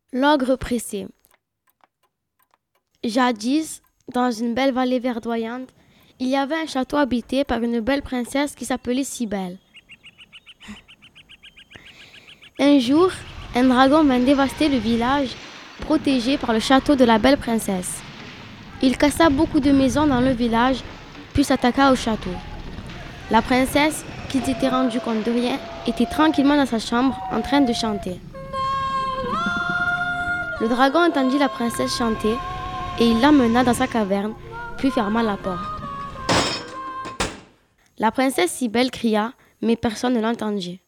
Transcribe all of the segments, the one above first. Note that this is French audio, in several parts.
L'ogre pressé. Jadis, dans une belle vallée verdoyante, il y avait un château habité par une belle princesse qui s'appelait Cybèle. Un jour, un dragon vint dévaster le village protégé par le château de la belle princesse. Il cassa beaucoup de maisons dans le village, puis s'attaqua au château. La princesse, qui s'était rendue compte de rien, était tranquillement dans sa chambre en train de chanter. Le dragon entendit la princesse chanter et il l'emmena dans sa caverne, puis ferma la porte. La princesse Cybèle cria, mais personne ne l'entendit.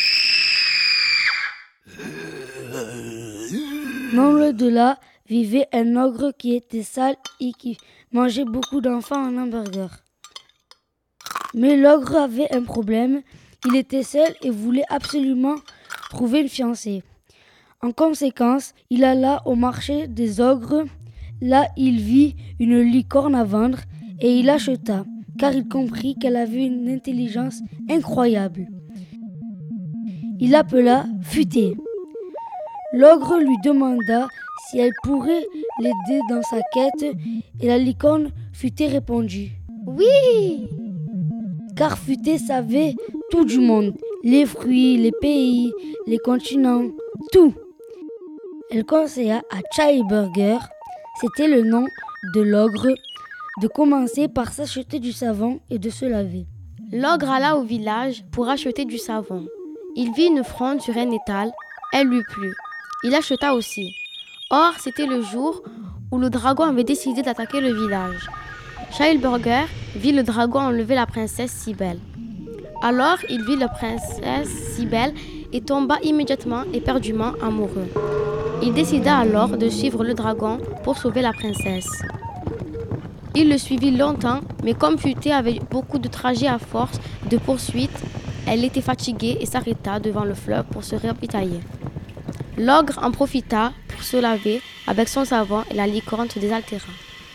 Non loin de là vivait un ogre qui était sale et qui mangeait beaucoup d'enfants en hamburger. Mais l'ogre avait un problème, il était seul et voulait absolument trouver une fiancée. En conséquence, il alla au marché des ogres. Là, il vit une licorne à vendre et il l'acheta, car il comprit qu'elle avait une intelligence incroyable. Il l'appela Futée. L'ogre lui demanda si elle pourrait l'aider dans sa quête et la licorne Futée répondit « Oui !» Car Futée savait tout du monde, les fruits, les pays, les continents, tout. Elle conseilla à Childburger, c'était le nom de l'ogre, de commencer par s'acheter du savon et de se laver. L'ogre alla au village pour acheter du savon. Il vit une fronde sur un étal, elle lui plut. Il acheta aussi. Or, c'était le jour où le dragon avait décidé d'attaquer le village. Childburger vit le dragon enlever la princesse Cybèle. Alors, il vit la princesse Cybèle et tomba immédiatement éperdument amoureux. Il décida alors de suivre le dragon pour sauver la princesse. Il le suivit longtemps, mais comme Futée avait beaucoup de trajets à force de poursuite, elle était fatiguée et s'arrêta devant le fleuve pour se ravitailler. L'ogre en profita pour se laver avec son savon et la licorne se désaltéra.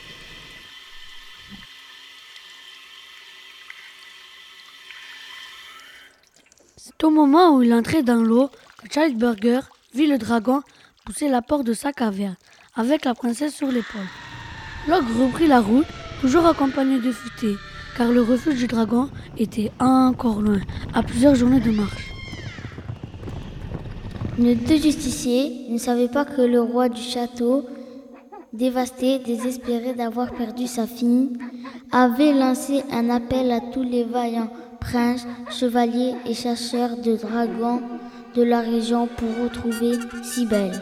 C'est au moment où il entrait dans l'eau que Childburger vit le dragon pousser la porte de sa caverne, avec la princesse sur l'épaule. L'ogre reprit la route, toujours accompagné de Futée, car le refuge du dragon était encore loin, à plusieurs journées de marche. Les deux justiciers ne savaient pas que le roi du château, dévasté, désespéré d'avoir perdu sa fille, avait lancé un appel à tous les vaillants princes, chevaliers et chasseurs de dragons de la région pour retrouver Cybèle.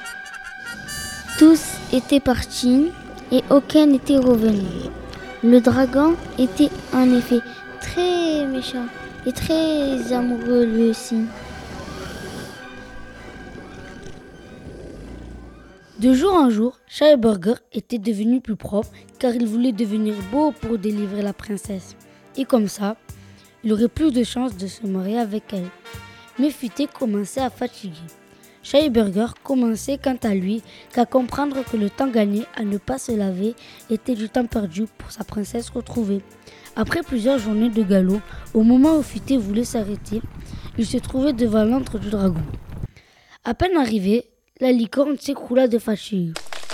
Tous étaient partis et aucun n'était revenu. Le dragon était en effet très méchant et très amoureux lui aussi. De jour en jour, Childburger était devenu plus propre car il voulait devenir beau pour délivrer la princesse. Et comme ça, il aurait plus de chances de se marier avec elle. Mais Futée commençait à fatiguer. Childburger commençait quant à lui qu'à comprendre que le temps gagné à ne pas se laver était du temps perdu pour sa princesse retrouvée. Après plusieurs journées de galop, au moment où Futée voulait s'arrêter, il se trouvait devant l'antre du dragon. À peine arrivé, la licorne s'écroula de fatigue.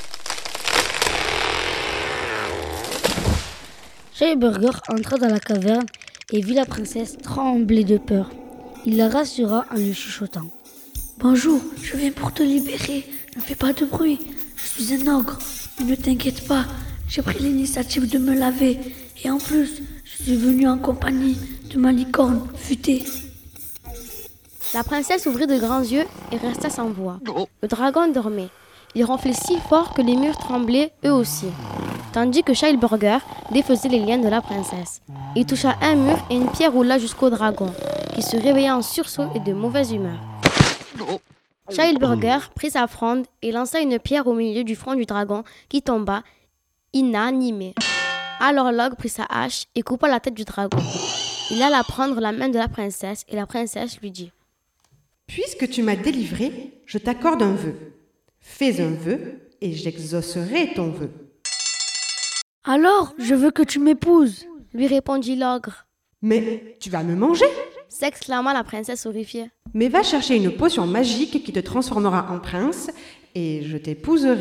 Childburger entra dans la caverne et vit la princesse trembler de peur. Il la rassura en lui chuchotant. « Bonjour, je viens pour te libérer. Ne fais pas de bruit. Je suis un ogre. Mais ne t'inquiète pas, j'ai pris l'initiative de me laver. Et en plus, je suis venu en compagnie de ma licorne Futée. » La princesse ouvrit de grands yeux et resta sans voix. Le dragon dormait. Il ronflait si fort que les murs tremblaient eux aussi, tandis que Childburger défaisait les liens de la princesse. Il toucha un mur et une pierre roula jusqu'au dragon, qui se réveilla en sursaut et de mauvaise humeur. Childburger prit sa fronde et lança une pierre au milieu du front du dragon qui tomba, inanimé. Alors l'ogre prit sa hache et coupa la tête du dragon. Il alla prendre la main de la princesse et la princesse lui dit : « Puisque tu m'as délivré, je t'accorde un vœu. Fais un vœu et j'exaucerai ton vœu. » « Alors, je veux que tu m'épouses, » lui répondit l'ogre. « Mais tu vas me manger !» s'exclama la princesse horrifiée. « Mais va chercher une potion magique qui te transformera en prince et je t'épouserai. »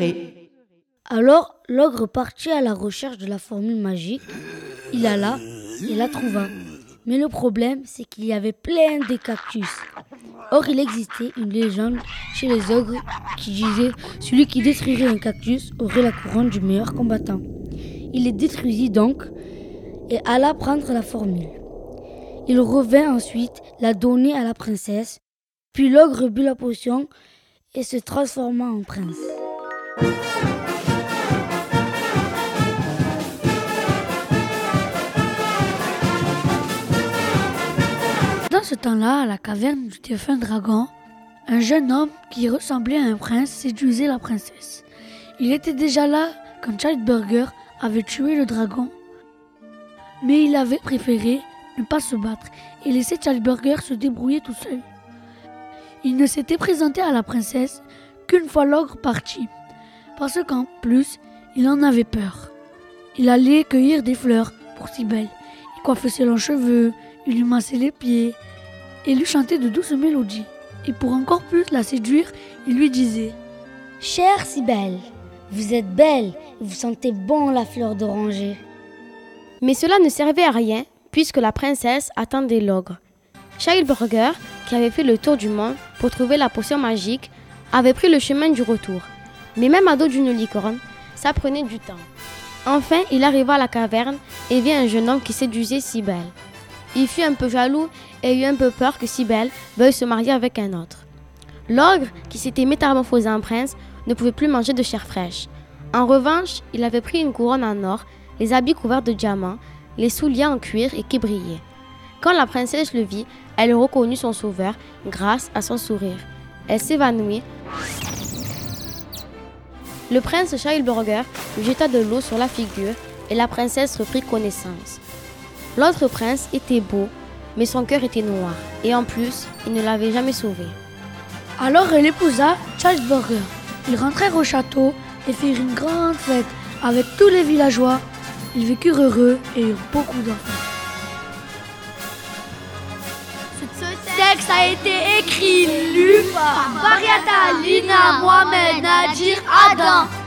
Alors l'ogre partit à la recherche de la formule magique. Il alla et la trouva. Mais le problème, c'est qu'il y avait plein de cactus. Or, il existait une légende chez les ogres qui disait « Celui qui détruirait un cactus aurait la couronne du meilleur combattant. » Il les détruisit donc et alla prendre la formule. Il revint ensuite la donner à la princesse, puis l'ogre but la potion et se transforma en prince. Dans ce temps-là, à la caverne du défunt dragon, un jeune homme qui ressemblait à un prince séduisait la princesse. Il était déjà là quand Childburger avait tué le dragon, mais il avait préféré ne pas se battre et laisser Childburger se débrouiller tout seul. Il ne s'était présenté à la princesse qu'une fois l'ogre parti, parce qu'en plus, il en avait peur. Il allait cueillir des fleurs pour Cybèle, il coiffait ses longs cheveux, il lui massait les pieds et lui chantait de douces mélodies. Et pour encore plus la séduire, il lui disait « Chère Cybèle, vous êtes belle et vous sentez bon la fleur d'oranger. » Mais cela ne servait à rien puisque la princesse attendait l'ogre. Childburger, qui avait fait le tour du monde pour trouver la potion magique, avait pris le chemin du retour. Mais même à dos d'une licorne, ça prenait du temps. Enfin, il arriva à la caverne et vit un jeune homme qui séduisait Cybèle. Il fut un peu jaloux et eut un peu peur que Cybèle veuille se marier avec un autre. L'ogre, qui s'était métamorphosé en prince, ne pouvait plus manger de chair fraîche. En revanche, il avait pris une couronne en or, les habits couverts de diamants, les souliers en cuir et qui brillaient. Quand la princesse le vit, elle reconnut son sauveur grâce à son sourire. Elle s'évanouit. Le prince Childburger lui jeta de l'eau sur la figure et la princesse reprit connaissance. L'autre prince était beau, mais son cœur était noir, et en plus, il ne l'avait jamais sauvé. Alors elle épousa Childburger. Ils rentrèrent au château et firent une grande fête avec tous les villageois. Ils vécurent heureux et eurent beaucoup d'enfants. Ce texte a été écrit, lu par Bariata Lina Mohamed Nadir Adam.